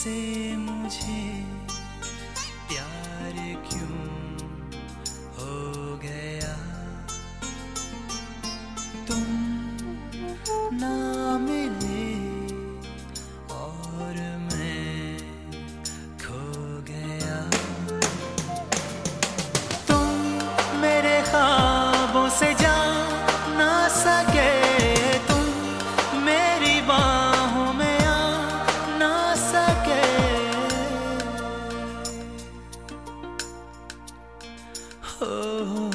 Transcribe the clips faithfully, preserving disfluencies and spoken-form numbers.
से मुझे प्यार क्यों हो गया, तुम ना मिले और मैं खो गया। तुम मेरे ख्वाबों से जा ना सके, तुम मेरी बाहों में आ ना सके। हो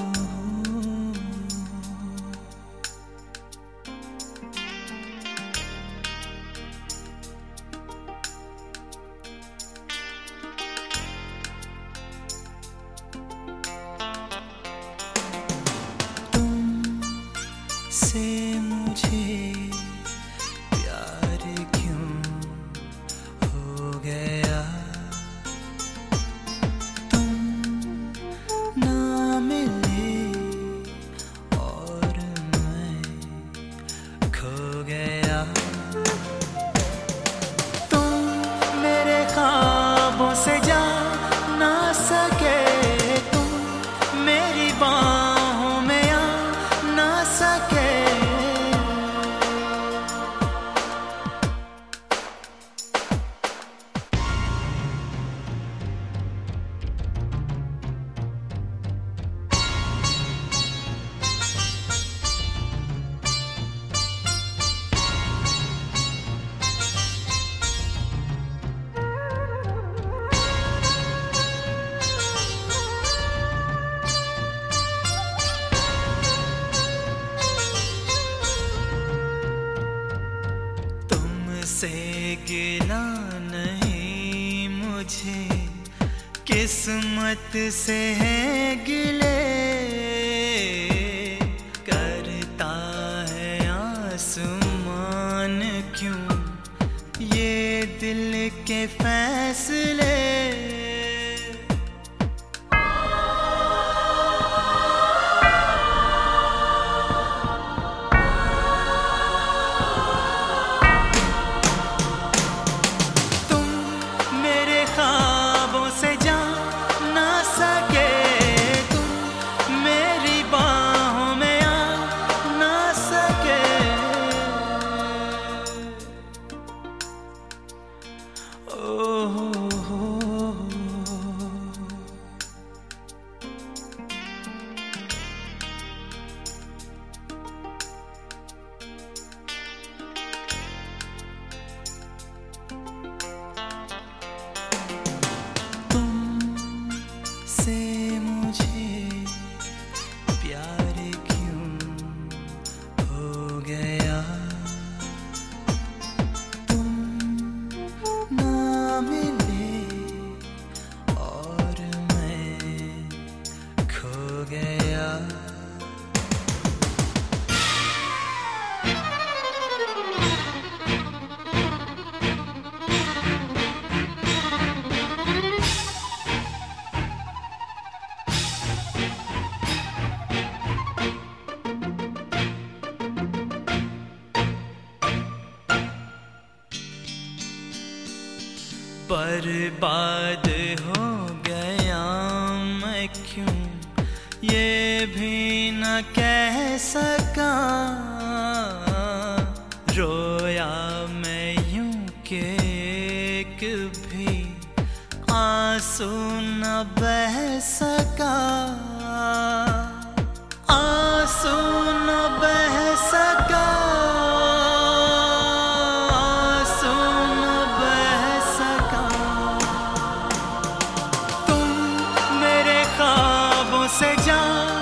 से मुझे प्यार क्यों हो गया, तुम ना मिले और मैं खो गया। तुम मेरे ख्वाबों से जा ना सके, तुम मेरी बाहों में आ ना सके। से गिला नहीं मुझे, किस्मत से है गिले। करता है आसमान क्यों ये दिल के फैसले। से मुझे प्यार क्यों हो गया, तुम ना मिले और मैं खो गया। बर्बाद हो गया मैं क्यों ये भी न कह सका। रोया मैं यूं कि एक भी आंसू न बह सका। आंसू न बह सका, आंसू न बह सका। तुम मेरे ख्वाबों से जा